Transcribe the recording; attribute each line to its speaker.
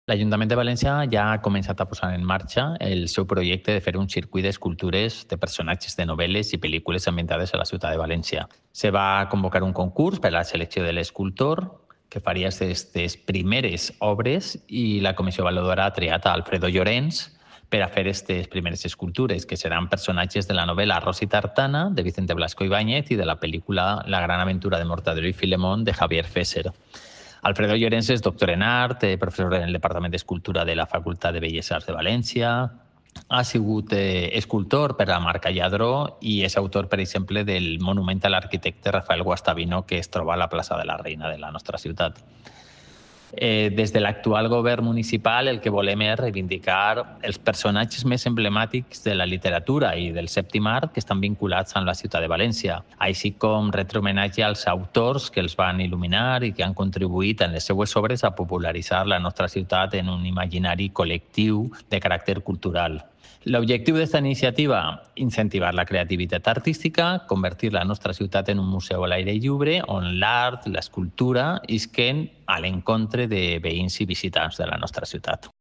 Speaker 1: L'Ajuntament de València ja ha començat a posar en marxa el seu projecte de fer un circuit d'escultures de personatges de novel·les i pel·lícules ambientades a la ciutat de València. Se va convocar un concurs per a la selecció de l'escultor que faria aquestes primeres obres i la comissió avaluadora ha triat a Alfredo Llorens per a fer aquestes primeres escultures, que seran personatges de la novel·la Ros i Tartana, de Vicente Blasco Ibáñez, i de la pel·lícula La gran aventura de Mortadelo i Filemón, de Javier Fesser. Alfredo Llorens és doctor en art, professor en el Departament d'Escultura de la Facultat de Belles Arts de València, ha sigut escultor per a marca Lladró i és autor, per exemple, del monument a l'arquitecte Rafael Guastavino que es troba a la plaça de la Reina de la nostra ciutat. Des de l'actual govern municipal el que volem és reivindicar els personatges més emblemàtics de la literatura i del sèptim art que estan vinculats amb la ciutat de València, així com retre homenatge als autors que els van il·luminar i que han contribuït en les seues obres a popularitzar la nostra ciutat en un imaginari col·lectiu de caràcter cultural. L'objectiu d'aquesta iniciativa, incentivar la creativitat artística, convertir la nostra ciutat en un museu a l'aire lliure on l'art, l'escultura isquen a l'encontre de veïns i visitants de la nostra ciutat.